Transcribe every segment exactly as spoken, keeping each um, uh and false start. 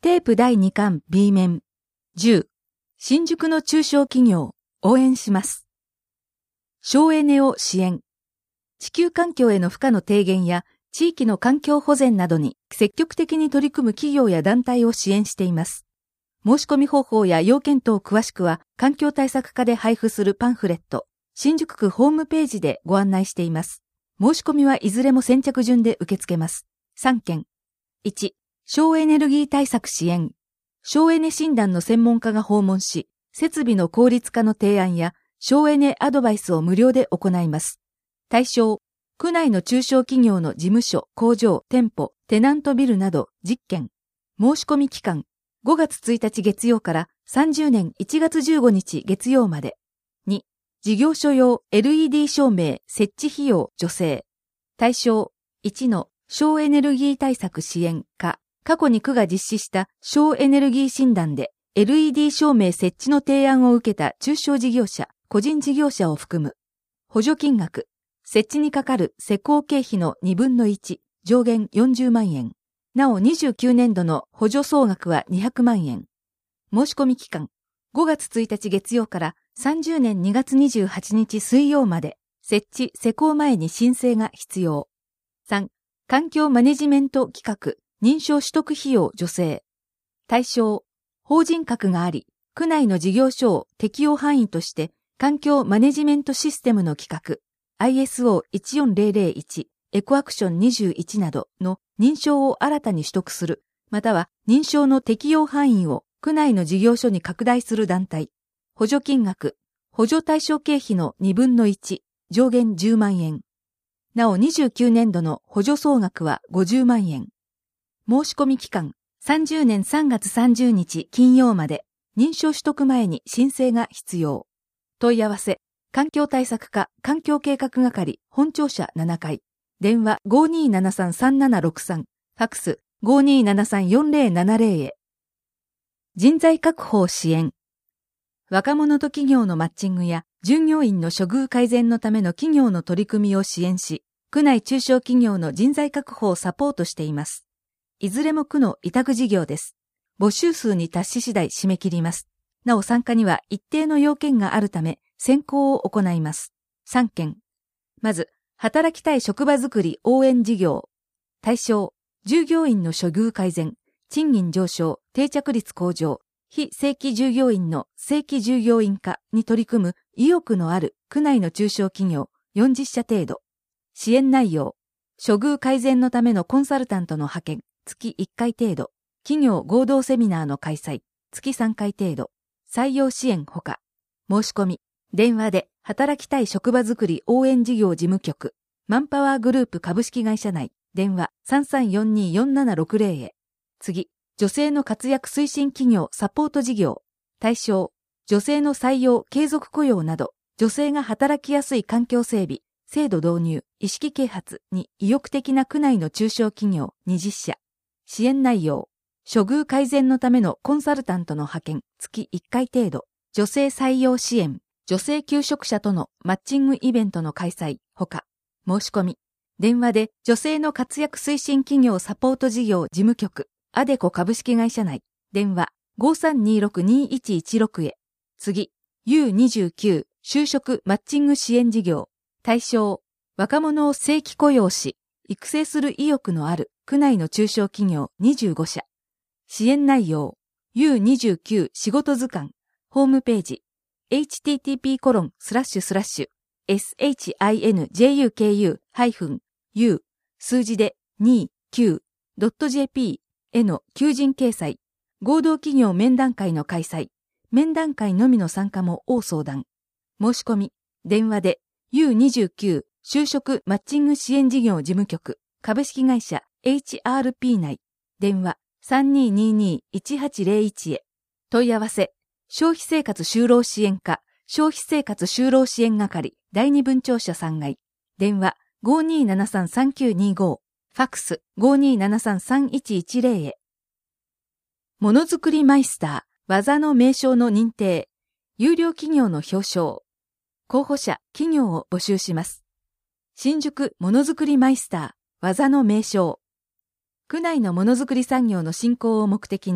テープだいにかん B 面。じゅう、新宿の中小企業、応援します。省エネを支援。地球環境への負荷の低減や、地域の環境保全などに積極的に取り組む企業や団体を支援しています。申し込み方法や要件等詳しくは、環境対策課で配布するパンフレット、新宿区ホームページでご案内しています。申し込みはいずれも先着順で受け付けます。さんけん。いち、省エネルギー対策支援。省エネ診断の専門家が訪問し、設備の効率化の提案や省エネアドバイスを無料で行います。対象、区内の中小企業の事務所、工場、店舗、テナントビルなどじゅっけん。申し込み期間、ごがつついたち月曜からさんじゅうねんいちがつじゅうごにち月曜まで。に、事業所用 エルイーディー 照明設置費用助成。対象、いちの省エネルギー対策支援課。過去に区が実施した省エネルギー診断で エルイーディー 照明設置の提案を受けた中小事業者、個人事業者を含む。補助金額、設置にかかる施工経費のにぶんのいち、上限よんじゅうまんえん。なおにじゅうきゅうねんどの補助総額はにひゃくまんえん。申し込み期間、ごがつついたち月曜からさんじゅうねんにがつにじゅうはちにち水曜まで、設置・施工前に申請が必要。さん、環境マネジメント規格、認証取得費用助成。対象、法人格があり、区内の事業所を適用範囲として、環境マネジメントシステムの規格、アイエスオーいちよんぜろぜろいち、エコアクションにじゅういちなどの認証を新たに取得する、または認証の適用範囲を区内の事業所に拡大する団体。補助金額、補助対象経費のにぶんのいち、上限じゅうまんえん。なおにじゅうきゅうねんどの補助総額はごじゅうまんえん。申し込み期間、さんじゅうねんさんがつさんじゅうにち金曜まで、認証取得前に申請が必要。問い合わせ、環境対策課環境計画係本庁舎ななかい。電話 ごーにーななさんさんななろくさん、ファクス ごーにーななさんよんぜろななぜろ へ。人材確保を支援。若者と企業のマッチングや従業員の処遇改善のための企業の取り組みを支援し、区内中小企業の人材確保をサポートしています。いずれも区の委託事業です。募集数に達し次第締め切ります。なお参加には一定の要件があるため、選考を行います。さんけん。まず、働きたい職場づくり応援事業。対象、従業員の処遇改善、賃金上昇、定着率向上、非正規従業員の正規従業員化に取り組む意欲のある区内の中小企業よんじゅっしゃ程度。支援内容、処遇改善のためのコンサルタントの派遣、月いっかい程度。企業合同セミナーの開催、月さんかい程度。採用支援ほか。申し込み、電話で働きたい職場づくり応援事業事務局、マンパワーグループ株式会社内、電話 さんさんよんにーよんななろくぜろ へ。次、女性の活躍推進企業サポート事業。対象、女性の採用継続雇用など、女性が働きやすい環境整備、制度導入、意識啓発に意欲的な区内の中小企業にじゅっしゃ。支援内容、処遇改善のためのコンサルタントの派遣、月いっかい程度。女性採用支援、女性求職者とのマッチングイベントの開催、ほか。申し込み。電話で女性の活躍推進企業サポート事業事務局、アデコ株式会社内、電話 ごーさんにーろくにーいちいちろく へ。次、ユーにじゅうきゅう 就職マッチング支援事業。対象、若者を正規雇用し、育成する意欲のある区内の中小企業にじゅうごしゃ。支援内容、ユーにじゅうきゅう 仕事図鑑、ホームページ、エイチティーティーピーコロンスラッシュスラッシュエスエイチアイエヌジェイユーケーユーハイフンユー 数字で にじゅうきゅうドットジェーピー への求人掲載、合同企業面談会の開催、面談会のみの参加も応相談。申し込み、電話で ユーにじゅうきゅう 就職マッチング支援事業事務局株式会社 エイチアールピー 内、電話 さんにーにーにーいちはちぜろいち へ。問い合わせ、消費生活就労支援課消費生活就労支援係だいに分庁舎さんがい、電話 ごーにーななさんさんきゅうにーご、ファクス ごーにーななさんさんいちいちぜろ へ。ものづくりマイスター、技の名称の認定、有料企業の表彰、候補者、企業を募集します。新宿ものづくりマイスター、技の名称。区内のものづくり産業の振興を目的に、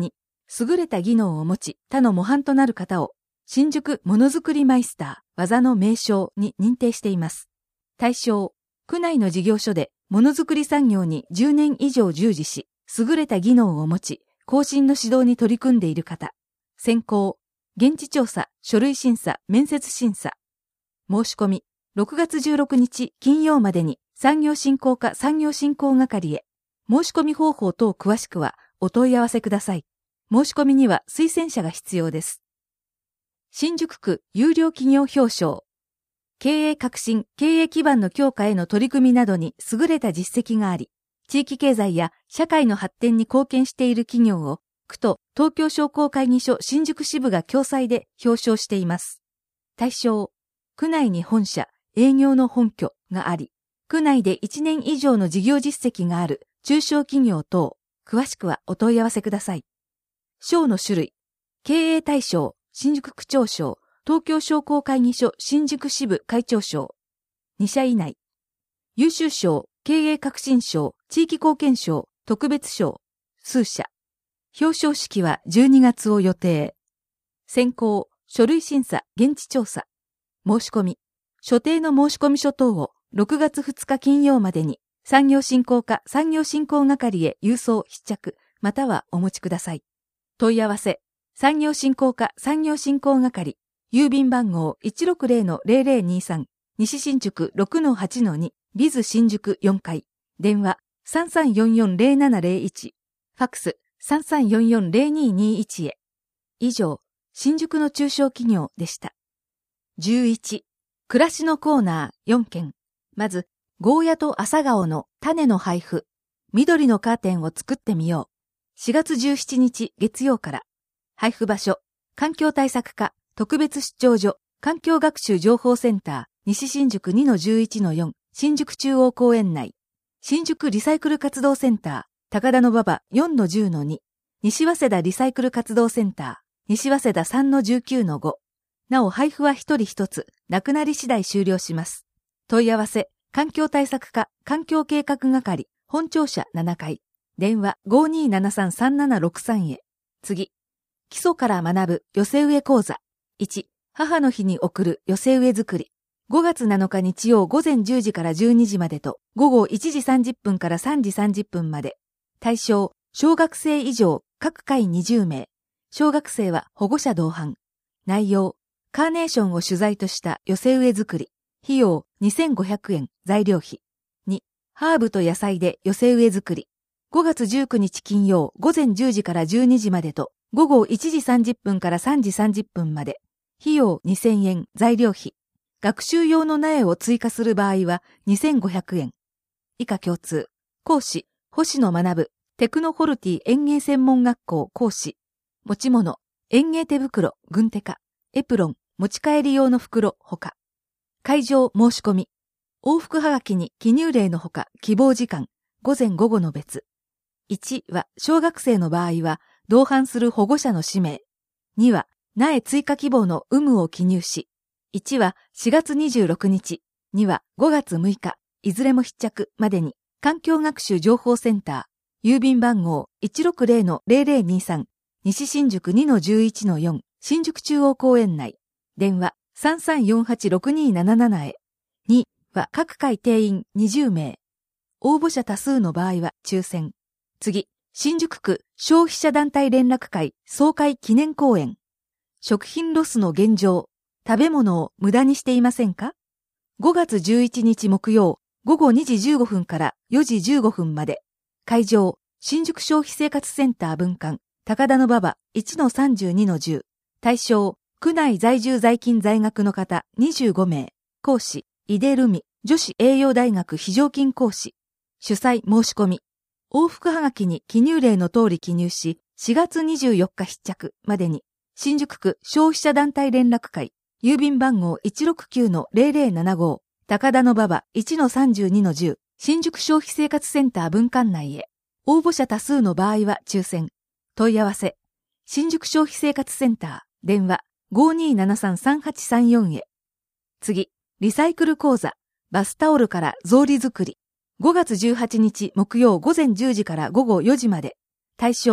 優れた技能を持ち他の模範となる方を新宿ものづくりマイスター技の名称に認定しています。対象、区内の事業所でものづくり産業にじゅうねん以上従事し、優れた技能を持ち、後進の指導に取り組んでいる方。選考、現地調査、書類審査、面接審査。申し込み、ろくがつじゅうろくにち金曜までに産業振興課産業振興係へ。申し込み方法等詳しくはお問い合わせください。申し込みには推薦者が必要です。新宿区優良企業表彰。経営革新、経営基盤の強化への取り組みなどに優れた実績があり、地域経済や社会の発展に貢献している企業を、区と東京商工会議所新宿支部が共催で表彰しています。対象、区内に本社、営業の本拠があり、区内でいちねん以上の事業実績がある中小企業等、詳しくはお問い合わせください。賞の種類、経営大賞、新宿区長賞、東京商工会議所新宿支部会長賞。にしゃ以内。優秀賞、経営革新賞、地域貢献賞、特別賞、数社。表彰式はじゅうにがつを予定。選考、書類審査、現地調査。申し込み。所定の申込書等をろくがつふつか金曜までに産業振興課産業振興係へ郵送必着、またはお持ちください。問い合わせ。産業振興課産業振興係。郵便番号 いちろくぜろのぜろぜろにさん。西新宿 ろくのはちのに。ビズ新宿よんかい。電話 さんさんよんよんぜろななぜろいち。ファックス さんさんよんよんぜろににいち へ。以上、新宿の中小企業でした。じゅういち、暮らしのコーナーよんけん。まず、ゴーヤと朝顔の種の配布。緑のカーテンを作ってみよう。しがつじゅうしちにち月曜から。配布場所、環境対策課、特別出張所、環境学習情報センター、西新宿 にのじゅういちのよん、新宿中央公園内。新宿リサイクル活動センター、高田馬場 よんのじゅうのに、西早稲田リサイクル活動センター、西早稲田 さんのじゅうきゅうのご。なお配布は一人一つ、なくなり次第終了します。問い合わせ、環境対策課、環境計画係、本庁舎ななかい。電話 ごーにーななさんさんななろくさん へ。次。基礎から学ぶ寄せ植え講座。いち、母の日に送る寄せ植え作り。ごがつなのか日曜午前じゅうじからじゅうにじまでと、午後いちじさんじゅっぷんからさんじさんじゅっぷんまで。対象、小学生以上、各回にじゅうめい。小学生は保護者同伴。内容、カーネーションを主材とした寄せ植え作り。費用にせんごひゃくえん、材料費。に、ハーブと野菜で寄せ植え作り。ごがつじゅうくにち金曜午前じゅうじからじゅうにじまでと、午後いちじさんじゅっぷんからさんじさんじゅっぷんまで。費用にせんえん、材料費。学習用の苗を追加する場合はにせんごひゃくえん。以下共通。講師、星野学、テクノホルティ園芸専門学校講師。持ち物、園芸手袋、軍手か、エプロン、持ち帰り用の袋、ほか。会場申し込み。往復はがきに記入例のほか、希望時間、午前午後の別。いちは、小学生の場合は、同伴する保護者の氏名。には、苗追加希望の有無を記入し。いちはしがつにじゅうろくにち、にはごがつむいか、いずれも必着までに、環境学習情報センター、郵便番号 いちろくぜろのぜろぜろにさん、西新宿 にのじゅういちのよん、新宿中央公園内。電話 さんさんよんはちろくにーなななな へ。には各回定員にじゅうめい。応募者多数の場合は抽選。次、新宿区消費者団体連絡会総会記念講演。食品ロスの現状。食べ物を無駄にしていませんか？ ごがつじゅういちにち木曜、午後にじじゅうごふんからよじじゅうごふんまで。会場、新宿消費生活センター分館、高田馬場 いちのさんじゅうにのじゅう。対象、区内在住在勤在学の方にじゅうごめい。講師、井出留美、女子栄養大学非常勤講師。主催申し込み。往復はがきに記入例の通り記入し、しがつにじゅうよっか必着までに、新宿区消費者団体連絡会、郵便番号 いちろくきゅうのぜろぜろななご、高田馬場 いちのさんじゅうにのじゅう、新宿消費生活センター分館内へ。応募者多数の場合は抽選。問い合わせ。新宿消費生活センター、電話 ごーにーななさんさんはちさんよん へ。次、リサイクル講座、バスタオルから草履作り。ごがつじゅうはちにち木曜午前じゅうじから午後よじまで。対象、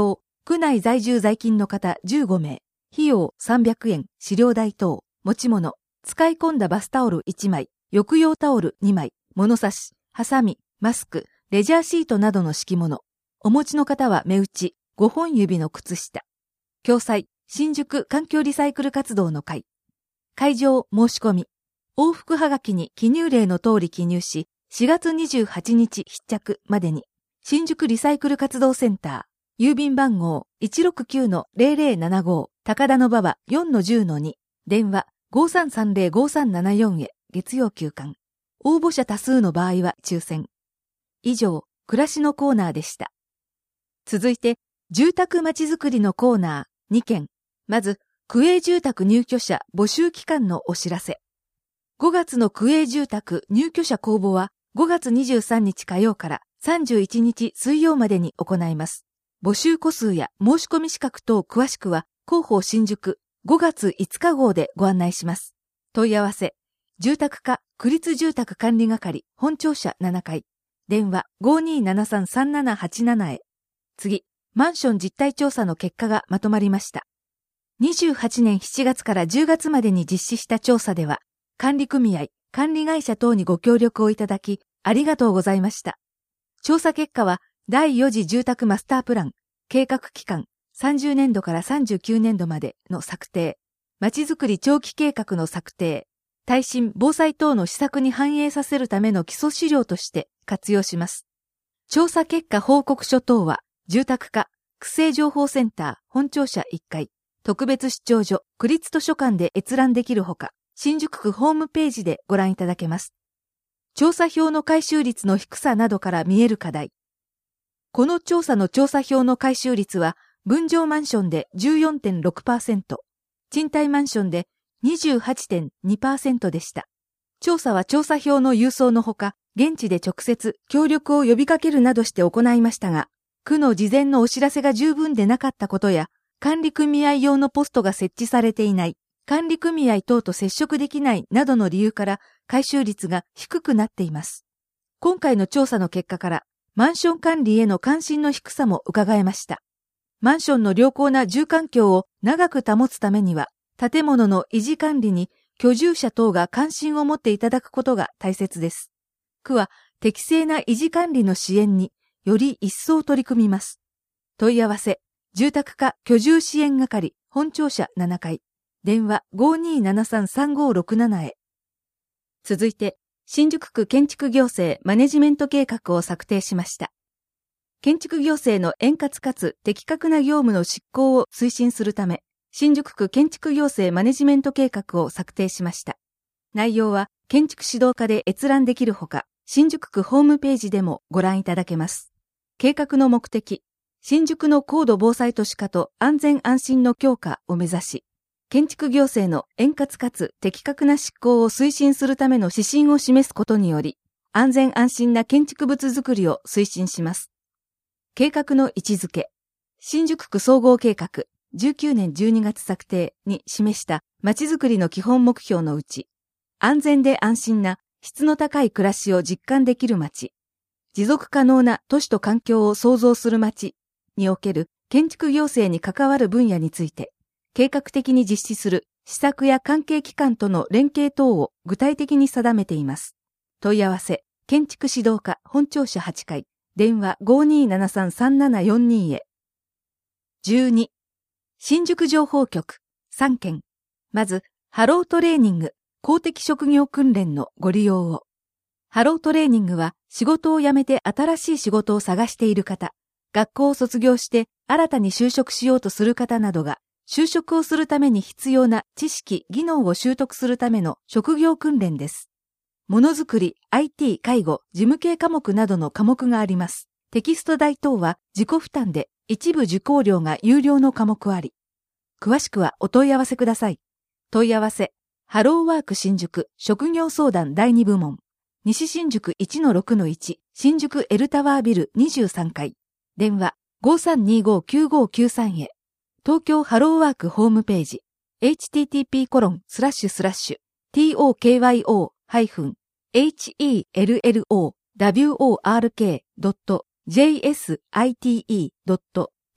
区内在住在勤の方じゅうごめい、費用さんびゃくえん、飼料代等、持ち物、使い込んだバスタオルいちまい、浴用タオルにまい、物差し、ハサミ、マスク、レジャーシートなどの敷物。お持ちの方は目打ち、ごほん指の靴下。共催、新宿環境リサイクル活動の会。会場申し込み。往復はがきに記入例の通り記入し、しがつにじゅうはちにち必着までに、新宿リサイクル活動センター、郵便番号 いちろくきゅうのゼロゼロななご、高田馬場 よんのじゅうのに、電話 ごさんさんゼロごさんななよん へ月曜休館。応募者多数の場合は抽選。以上、暮らしのコーナーでした。続いて、住宅まちづくりのコーナーにけん。まず、区営住宅入居者募集期間のお知らせ。ごがつの区営住宅入居者公募はごがつにじゅうさんにち火曜からさんじゅういちにち水曜までに行います。募集戸数や申し込み資格等詳しくは広報新宿ごがついつか号でご案内します。問い合わせ、住宅課区立住宅管理係本庁舎ななかい。電話 ごにーななさんさんななはちなな へ。次、マンション実態調査の結果がまとまりました。にじゅうはちねんしちがつからじゅうがつまでに実施した調査では、管理組合、管理会社等にご協力をいただき、ありがとうございました。調査結果は、だいよ次住宅マスタープラン、計画期間、さんじゅうねんどからさんじゅうきゅうねんどまでの策定、まちづくり長期計画の策定、耐震・防災等の施策に反映させるための基礎資料として活用します。調査結果報告書等は、住宅課、区政情報センター、本庁舎いっかい、特別出張所、区立図書館で閲覧できるほか、新宿区ホームページでご覧いただけます。調査票の回収率の低さなどから見える課題。この調査の調査票の回収率は、分譲マンションで じゅうよんてんろくパーセント、賃貸マンションで にじゅうはちてんにパーセント でした。調査は調査票の郵送のほか、現地で直接協力を呼びかけるなどして行いましたが、区の事前のお知らせが十分でなかったことや、管理組合用のポストが設置されていない、管理組合等と接触できないなどの理由から回収率が低くなっています。今回の調査の結果からマンション管理への関心の低さも伺えました。マンションの良好な住環境を長く保つためには建物の維持管理に居住者等が関心を持っていただくことが大切です。区は適正な維持管理の支援により一層取り組みます。問い合わせ、住宅課居住支援係本庁舎ななかい。電話 ごにーななさんさんごろくなな へ。続いて、新宿区建築行政マネジメント計画を策定しました。建築行政の円滑かつ的確な業務の執行を推進するため、新宿区建築行政マネジメント計画を策定しました。内容は建築指導課で閲覧できるほか、新宿区ホームページでもご覧いただけます。計画の目的、新宿の高度防災都市化と安全安心の強化を目指し、建築行政の円滑かつ的確な執行を推進するための指針を示すことにより、安全安心な建築物づくりを推進します。計画の位置づけ、新宿区総合計画じゅうきゅうねんじゅうにがつ策定に示したまちづくりの基本目標のうち、安全で安心な質の高い暮らしを実感できる街、持続可能な都市と環境を創造する街における建築行政に関わる分野について、計画的に実施する施策や関係機関との連携等を具体的に定めています。問い合わせ、建築指導課本庁舎はちかい、電話 ごにーななさんさんななよんに へ。じゅうに、新宿情報局さんけん。まず、ハロートレーニング、公的職業訓練のご利用を。ハロートレーニングは仕事を辞めて新しい仕事を探している方、学校を卒業して新たに就職しようとする方などが、就職をするために必要な知識・技能を習得するための職業訓練です。ものづくり、アイティー、介護、事務系科目などの科目があります。テキスト代等は自己負担で一部受講料が有料の科目あり。詳しくはお問い合わせください。問い合わせ、ハローワーク新宿職業相談だいに部門。西新宿 いちのろくのいち 新宿エルタワービルにじゅうさんかい。電話 ごさんにごきゅうごきゅうさん へ。東京ハローワークホームページ エイチティーティーピーコロンスラッシュスラッシュトーキョーハイフンエイチイーエルエルオーダブリューオーアールケードットジェイエスアイティーイードット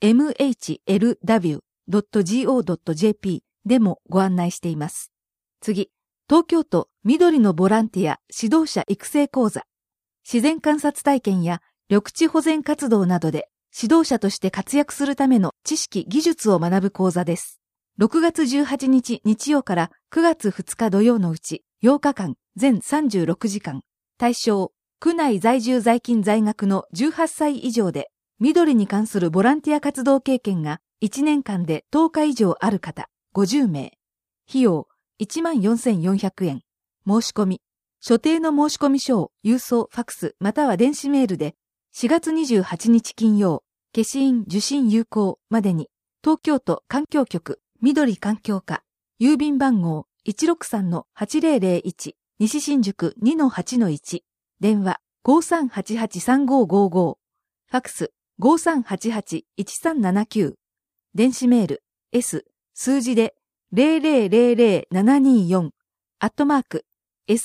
エムエイチエルダブリュードットジーオードットジェーピー でもご案内しています。次、東京都緑のボランティア指導者育成講座。自然観察体験や緑地保全活動などで指導者として活躍するための知識・技術を学ぶ講座です。ろくがつじゅうはちにち日曜からくがつふつか土曜のうちようかかん全さんじゅうろくじかん。対象、区内在住在勤在学のじゅうはっさい以上で緑に関するボランティア活動経験がいちねんかんでとおか以上ある方ごじゅうめい。費用いちまんよんせんよんひゃくえん。申し込み。所定の申込書を郵送、ファクスまたは電子メールでしがつにじゅうはちにち金曜、消印受信有効までに東京都環境局緑環境課郵便番号 いちろくさんのはちぜろぜろいち 西新宿 にのはちのいち 電話 ごさんはちはちさんごごご ファクス ごさんはちはちいちさんななきゅう 電子メール S 数字でゼロゼロゼロゼロななによんアットマーク セ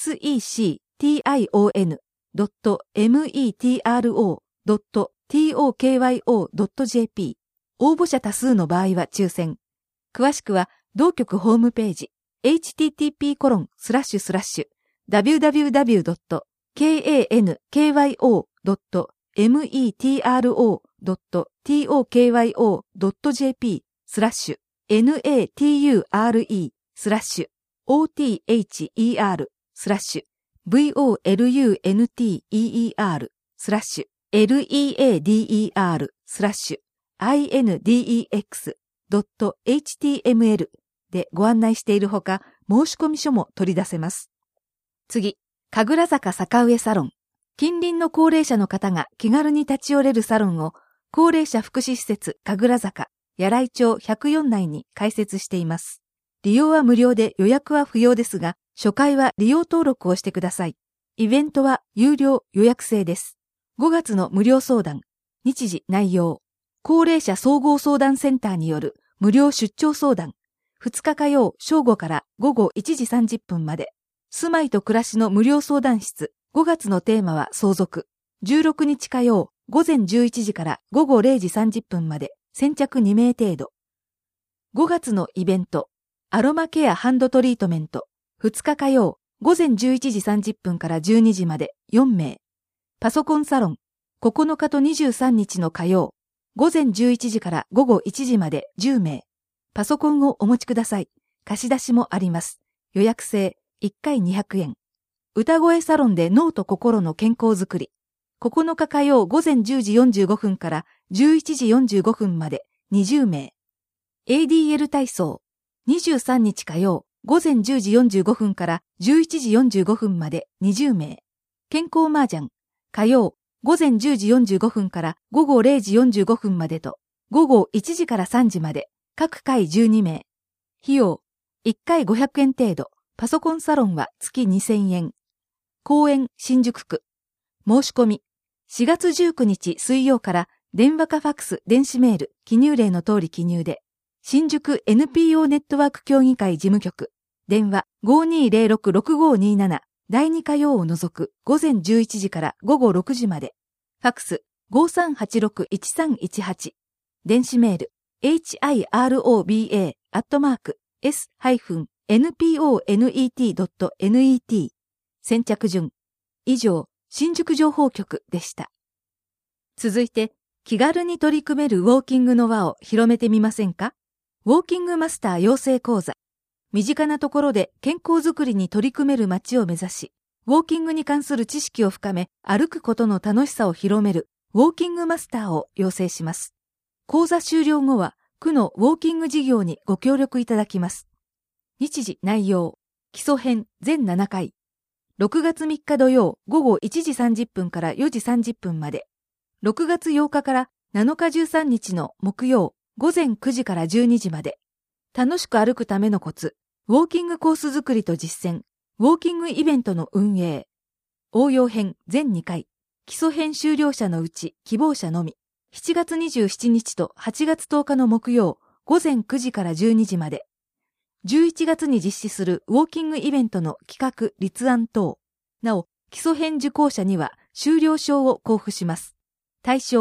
クドットメトロドットトキヨドットジェーピー 応募者多数の場合は抽選。詳しくは同局ホームページ エイチティーティーピーコロンスラッシュスラッシュダブリューダブリューダブリュードットケーエーエヌケーワイオードットメトロドットトキヨドットジェーピー スラッシュ ナトゥレ スラッシュ オーティーエイチイーアール スラッシュ ブイオーエルユーエヌティーイーイーアール スラッシュ レディースラッシュ アイエヌディーイーエックス ドット エイチティーエムエル でご案内しているほか、申込書も取り出せます。次、神楽坂坂上サロン。近隣の高齢者の方が気軽に立ち寄れるサロンを、高齢者福祉施設神楽坂、柳井町ひゃくよん内に開設しています。利用は無料で予約は不要ですが、初回は利用登録をしてください。イベントは有料予約制です。ごがつの無料相談、日時内容、高齢者総合相談センターによる無料出張相談、ふつか火曜正午から午後いちじさんじゅっぷんまで、住まいと暮らしの無料相談室、ごがつのテーマは相続、じゅうろくにち火曜午前じゅういちじから午後れいじさんじゅっぷんまで、先着にめい程度。ごがつのイベント、アロマケアハンドトリートメント、ふつか火曜午前じゅういちじさんじゅっぷんからじゅうにじまでよんめい。パソコンサロン、ここのかとにじゅうさんにちの火曜、午前じゅういちじから午後いちじまでじゅうめい。パソコンをお持ちください。貸し出しもあります。予約制、いっかいにひゃくえん。歌声サロンで脳と心の健康づくり。ここのか火曜午前じゅうじよんじゅうごふんからじゅういちじよんじゅうごふんまでにじゅうめい。エーディーエル 体操。にじゅうさんにち火曜午前じゅうじよんじゅうごふんからじゅういちじよんじゅうごふんまでにじゅうめい。健康麻雀。火曜午前じゅうじよんじゅうごふんから午後れいじよんじゅうごふんまでと、午後いちじからさんじまで、各回じゅうにめい。費用、いっかいごひゃくえん程度、パソコンサロンは月にせんえん。公園新宿区。申し込み、しがつじゅうくにち水曜から電話かファクス、電子メール、記入例の通り記入で、新宿 エヌピーオー ネットワーク協議会事務局、電話 ごーにーぜろろくろくごーにーなな、だいに火曜を除く午前じゅういちじから午後ろくじまで、ファクス ごさんはちろくいちさんいちはち、電子メール エイチアイアールオービーエー アットマーク エス エヌピーオーネット ドット ネット 先着順。以上、新宿情報局でした。続いて、気軽に取り組めるウォーキングの輪を広めてみませんか？ウォーキングマスター養成講座。身近なところで健康づくりに取り組める街を目指し、ウォーキングに関する知識を深め、歩くことの楽しさを広めるウォーキングマスターを養成します。講座終了後は、区のウォーキング事業にご協力いただきます。日時内容、基礎編全ななかい。ろくがつみっか土曜午後いちじさんじゅっぷんからよじさんじゅっぷんまで。ろくがつようかからなのかじゅうさんにちの木曜午前くじからじゅうにじまで。楽しく歩くためのコツ、ウォーキングコース作りと実践、ウォーキングイベントの運営。応用編全にかい。基礎編修了者のうち希望者のみ。しちがつにじゅうしちにちとはちがつとおかの木曜午前くじからじゅうにじまで。じゅういちがつに実施するウォーキングイベントの企画・立案等。なお、基礎編受講者には修了証を交付します。対象、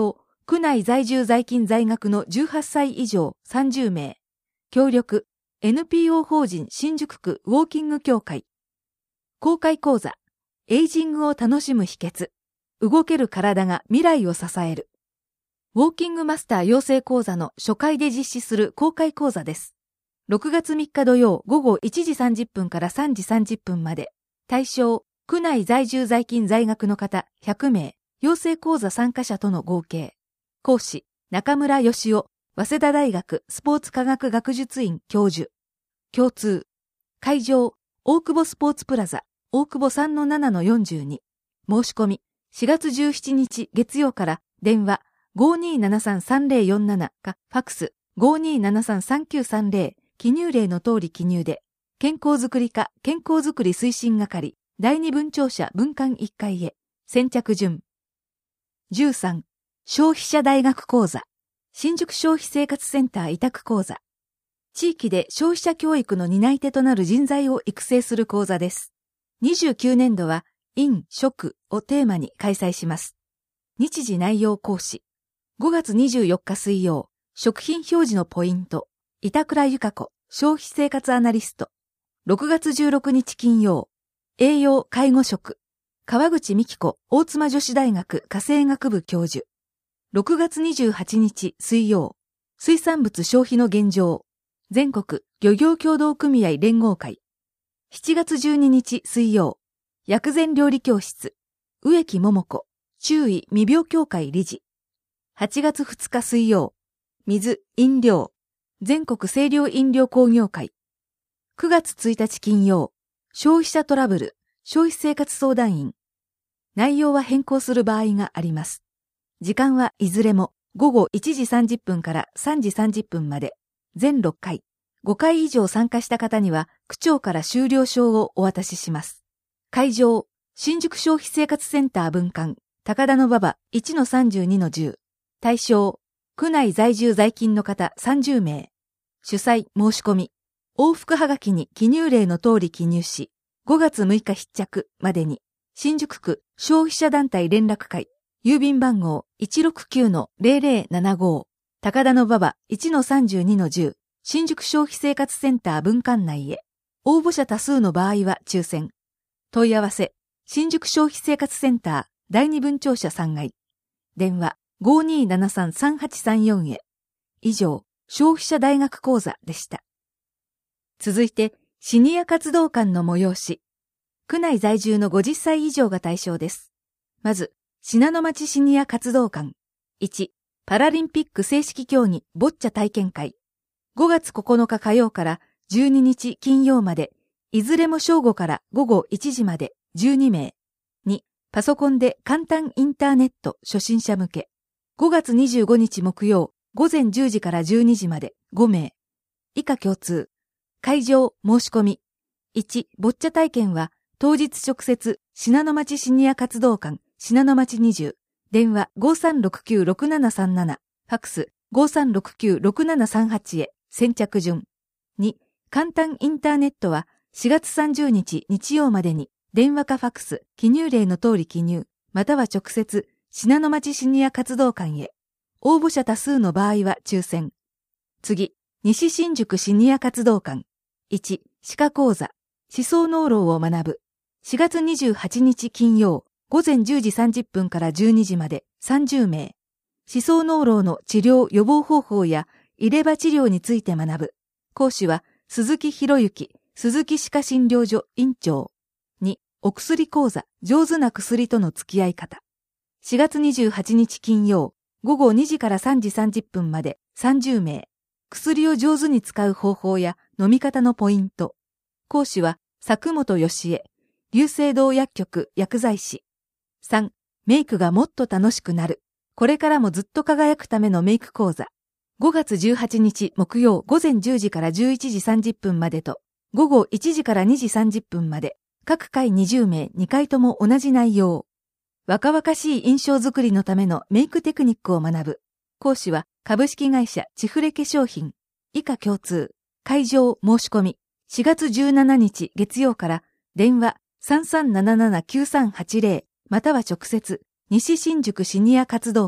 区内在住在勤在学のじゅうはっさい以上さんじゅうめい。協力、エヌピーオー 法人新宿区ウォーキング協会。公開講座、エイジングを楽しむ秘訣。動ける体が未来を支える。ウォーキングマスター養成講座の初回で実施する公開講座です。ろくがつみっか土曜午後いちじさんじゅっぷんからさんじさんじゅっぷんまで。対象、区内在住在勤在学の方ひゃくめい、養成講座参加者との合計。講師、中村義夫、早稲田大学スポーツ科学学術院教授。共通。会場、大久保スポーツプラザ、大久保 さんのななのよんじゅうに。申し込み、しがつじゅうしちにち月曜から電話 ごーにーななさんさんぜろよんなな かファックス ごーにーななさんさんきゅうさんぜろ、記入例の通り記入で、健康づくり課健康づくり推進係だいに分庁舎分館いっかいへ。先着順。じゅうさん、消費者大学講座。新宿消費生活センター委託講座。地域で消費者教育の担い手となる人材を育成する講座です。にじゅうきゅうねんどは、飲食をテーマに開催します。日時内容講師。ごがつにじゅうよっか水曜、食品表示のポイント。板倉由香子、消費生活アナリスト。ろくがつじゅうろくにち金曜、栄養介護食。川口美希子、大妻女子大学家政学部教授。ろくがつにじゅうはちにち水曜、水産物消費の現状。全国漁業協同組合連合会。しちがつじゅうににち水曜、薬膳料理教室。植木桃子、中医未病協会理事。はちがつふつか水曜、水、飲料。全国清涼飲料工業会。くがつついたち金曜、消費者トラブル、消費生活相談員。内容は変更する場合があります。時間はいずれもごごいちじさんじゅっぷんからさんじさんじゅっぷんまで。全ろっかい。ごかい以上参加した方には区長から終了証をお渡しします。会場、新宿消費生活センター分館、高田馬場 いちのさんじゅうにのじゅう。対象、区内在住在勤の方さんじゅうめい。主催申し込み。往復はがきに記入例の通り記入し、ごがつむいか必着までに、新宿区消費者団体連絡会、郵便番号 いちろくきゅうのぜろぜろななご、高田馬場 いちのさんじゅうにのじゅう、新宿消費生活センター分館内へ。応募者多数の場合は抽選。問い合わせ、新宿消費生活センターだいに分庁舎さんがい。電話 ごーにーななさんさんはちさんよん へ。以上、消費者大学講座でした。続いて、シニア活動館の催し。区内在住のごじゅっさい以上が対象です。まず、信濃町シニア活動館。いち、パラリンピック正式競技ボッチャ体験会。ごがつここのか火曜からじゅうににち金曜まで、いずれも正午からごごいちじまでじゅうにめい。に、パソコンで簡単インターネット初心者向け。ごがつにじゅうごにち木曜、ごぜんじゅうじからじゅうにじまでごめい。以下共通。会場申し込み。いち、ボッチャ体験は当日直接信濃町シニア活動館信濃町にじゅう。電話 ごーさんろくきゅうろくななさんなな。ファックス ごーさんろくきゅうろくななさんはち へ。先着順。に、簡単インターネットはしがつさんじゅうにち日曜までに電話かファックス、記入例の通り記入、または直接信濃町シニア活動館へ。応募者多数の場合は抽選。次、西新宿シニア活動館。いち、歯科講座、思想脳労を学ぶ。しがつにじゅうはちにち金曜、ごぜんじゅうじさんじゅっぷんからじゅうにじまでさんじゅうめい。思想脳労の治療予防方法や入れ歯治療について学ぶ。講師は鈴木博之、鈴木歯科診療所院長。に、お薬講座、上手な薬との付き合い方。しがつにじゅうはちにち金曜、ごごにじからさんじさんじゅっぷんまでさんじゅうめい。薬を上手に使う方法や飲み方のポイント。講師は佐久本義恵、龍星堂薬局薬剤師。さん、メイクがもっと楽しくなる。これからもずっと輝くためのメイク講座。ごがつじゅうはちにち木曜ごぜんじゅうじからじゅういちじさんじゅっぷんまでと、ごごいちじからにじさんじゅっぷんまで、各回にじゅうめいにかいとも同じ内容。若々しい印象づくりのためのメイクテクニックを学ぶ。講師は株式会社チフレ化粧品。以下共通。会場申し込み。しがつじゅうしちにち月曜から電話 さんさんなななきゅうさんはちぜろ または直接西新宿シニア活動館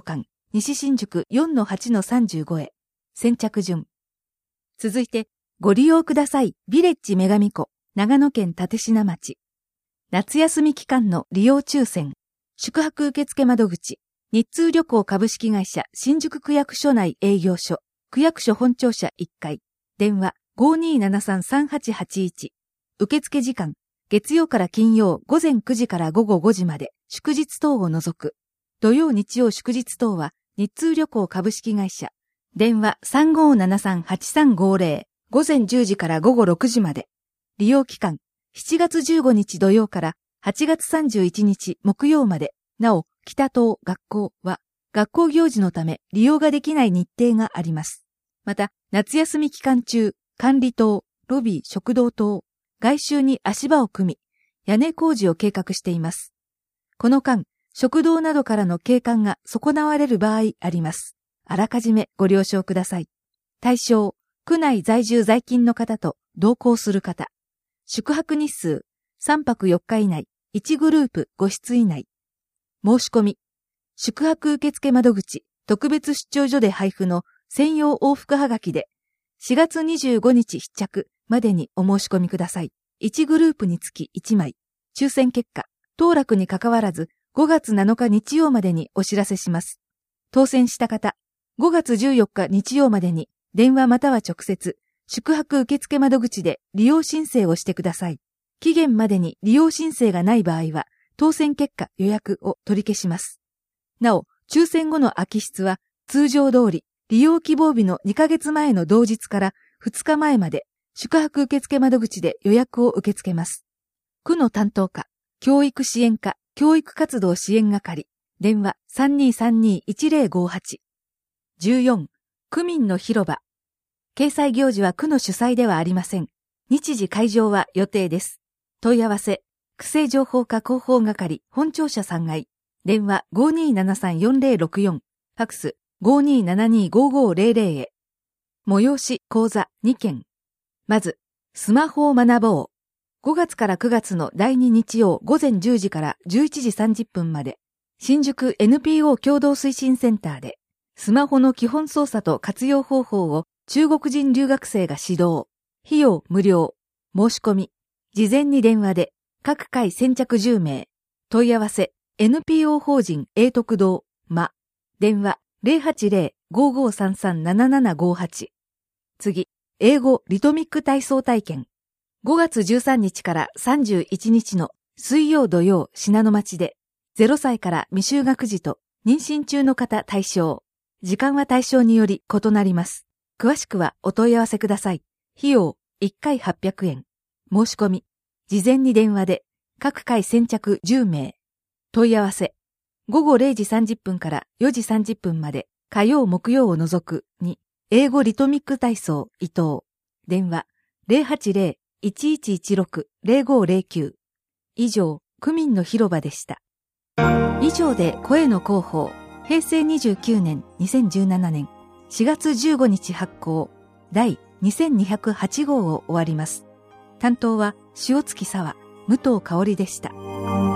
西新宿 よんのはちのさんじゅうご へ。先着順。続いて、ご利用ください。ビレッジ女神湖、長野県立科町。夏休み期間の利用抽選。宿泊受付窓口。日通旅行株式会社新宿区役所内営業所。区役所本庁舎いっかい。電話 ごーにーななさんさんはちはちいち。受付時間。月曜から金曜午前くじから午後ごじまで。祝日等を除く。土曜日曜祝日等は日通旅行株式会社。電話 さんごーななさんはちさんごーぜろ。午前じゅうじから午後ろくじまで。利用期間。しちがつじゅうごにち土曜からはちがつさんじゅういちにち木曜まで。なお、北東学校は学校行事のため利用ができない日程があります。また、夏休み期間中、管理棟、ロビー、食堂等、外周に足場を組み、屋根工事を計画しています。この間、食堂などからの景観が損なわれる場合あります。あらかじめご了承ください。対象、区内在住在勤の方と同行する方。宿泊日数、さんぱくよっか以内、いちグループご室以内。申し込み、宿泊受付窓口、特別出張所で配布の専用往復はがきで、しがつにじゅうごにち必着までにお申し込みください。いちグループにつきいちまい。抽選結果、当落にかかわらず、ごがつなのか日曜までにお知らせします。当選した方、ごがつじゅうよっか日曜までに、電話または直接、宿泊受付窓口で利用申請をしてください。期限までに利用申請がない場合は、当選結果予約を取り消します。なお、抽選後の空き室は、通常通り、利用希望日のにかげつまえの同日からふつかまえまで、宿泊受付窓口で予約を受け付けます。区の担当課、教育支援課、教育活動支援係、電話 さんにーさんにーいちぜろごはち。じゅうよん、区民の広場。掲載行事は区の主催ではありません。日時会場は予定です。問い合わせ、区政情報課広報係、本庁舎さんがい。電話 ごーにーななさんよんぜろろくよん。ファックス ごーにーななにーごーごーぜろぜろ へ。催し講座にけん。まず、スマホを学ぼう。ごがつからくがつのだいに日曜午前じゅうじからじゅういちじさんじゅっぷんまで、新宿 エヌピーオー 共同推進センターで、スマホの基本操作と活用方法を中国人留学生が指導。費用無料。申し込み。事前に電話で、各回先着じゅうめい。問い合わせ、エヌピーオー 法人永徳堂、ま。電話、ゼロはちゼロ ごーごーさんさんななななごはち。次、英語リトミック体操体験。ごがつじゅうさんにちからさんじゅういちにちの水曜土曜信濃町で、ゼロさいから未就学児と妊娠中の方対象。時間は対象により異なります。詳しくはお問い合わせください。費用いっかいはっぴゃくえん。申し込み。事前に電話で各回先着じゅうめい。問い合わせ。ごごれいじさんじゅっぷんからよじさんじゅっぷんまで火曜木曜を除くに英語リトミック体操伊藤。電話 ゼロはちゼロ いちいちいちろく ゼロごゼロきゅう。以上、区民の広場でした。以上で声の広報、へいせいにじゅうきゅうねんにせんじゅうななねんしがつじゅうごにち発行第にせんにひゃくはちごうを終わります。担当は塩月沙和、武藤香織でした。